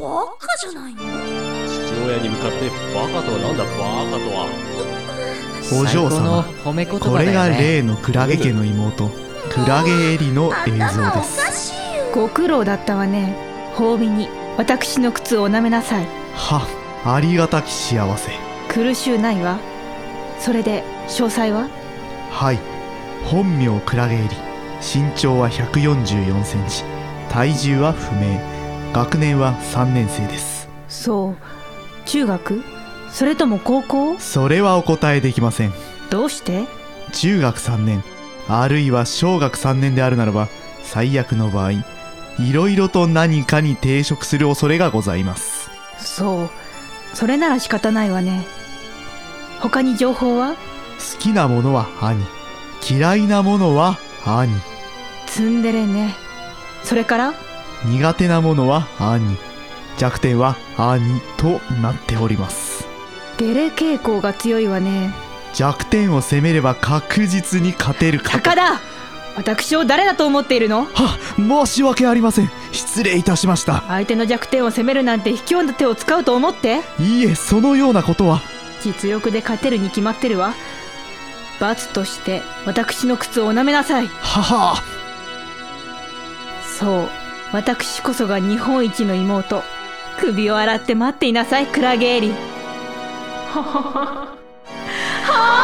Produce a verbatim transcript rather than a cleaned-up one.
バカじゃないの。 父親に向かってバカとはなんだバカとは。 お嬢様、 褒め言葉これがだよね。 例のクラゲ家の妹、クラゲエリの映像頭おかです。 しいよ。 ご苦労だったわね。褒美に私の靴をお舐めなさい。 は、ありがたき幸せ。 苦しゅうないわ。それで詳細は？ はい、本名クラゲエリ、身長はひゃくよんじゅうよんセンチ、体重は不明、学年はさんねん生です。 そう、中学？それとも高校？ それはお答えできません。 どうして？ 中学さんねん、あるいは小学さんねんであるならば、最悪の場合、いろいろと何かに抵触する恐れがございます。 そう、それなら仕方ないわね。他に情報は？ 好きなものは兄、嫌いなものは兄、 ツンデレね。それから？ 苦手なものは兄、弱点は兄となっております。 デレ傾向が強いわね。 弱点を攻めれば確実に勝てるかと。 高田、私を誰だと思っているの？ は、申し訳ありません。失礼いたしました。 相手の弱点を責めるなんて卑怯な手を使うと思って？ いいえ、そのようなことは。 実力で勝てるに決まってるわ。罰として私の靴をお舐めなさい。 はは。 そう、私こそが日本一の妹。首を洗って待っていなさい、クラゲエリ。はははは。